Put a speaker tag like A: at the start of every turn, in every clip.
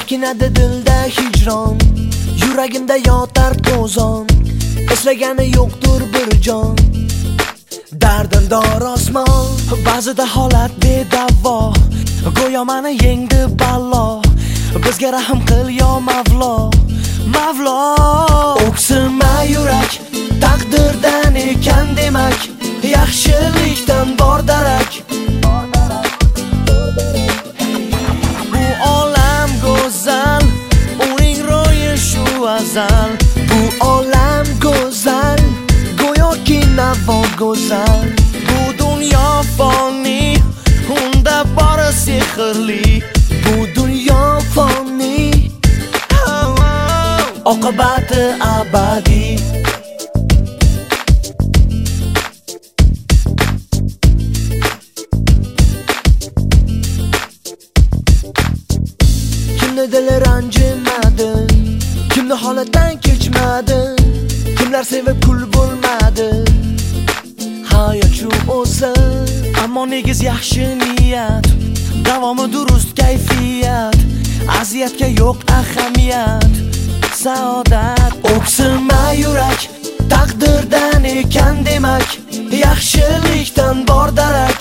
A: Chekinadi dilda hijron, yuragimda yotar to'zon. Eslagani yo'qdir bir jon, dardimdor osmon. Ba'zida holat bedavo, go'yo meni yengdi balo. Bizga rahm qil yo Mavlo, Mavlo. O'ksima yurak, taqdirdan ekan demak, yaxshilikdan bor darak. Bu olam go'zal, uning ro'yi shu azal. Bu olam go'zal, go'yoki navo go'zal. Bu dunyo foni, unda bori sehrli. Bu dunyo foni, oqibati abadiy. Kimni dili ranjimadi, kimni holatdan kechmadi, kimlar sevib kul bo'lmadi. Hayot shu o'zi, ammo negiz yaxshi niyat, davomi durust kayfiyat, aziyatga yo'q ahamiyat, saodat. O'ksima yurak, taqdirdan ekan demak, yaxshilikdan bor darak.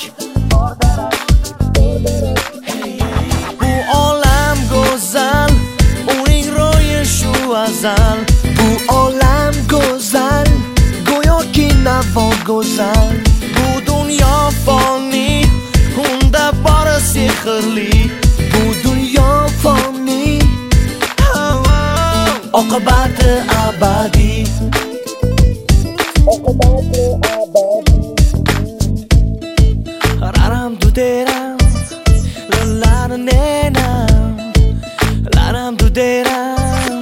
A: Bu olam go'zal, uning ro'yi shu azal. Bu olam go'zal, go'yoki navo go'zal. Bu dunyo foni, unda bori sehrli. Bu dunyo foni, oqibati abadiy. Raram duderam, lalam nenam, lalam duderam,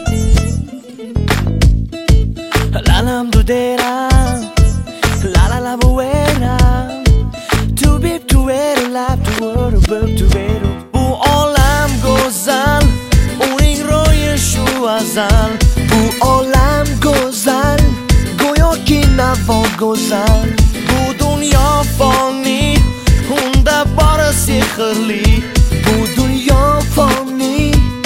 A: lalam duderam, la la la buena. Too big to wear, life to worry about to wear. Bu olam go'zal, uning ro'yi shu azal. Bu olam go'zal, go'yoki navo go'zal. Bu dunyo foni, unda bori sehrli. Bu dunyo foni,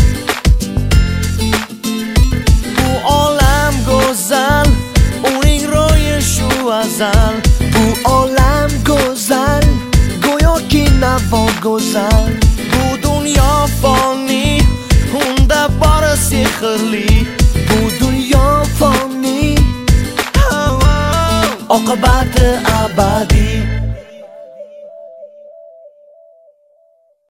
A: bu olam go'zal, uning ro'yi shu azal. Bu olam go'zal, go'yoki navo go'zal. Bu dunyo foni, unda bori sehrli. Bu dunyo foni, oqibati abadiy.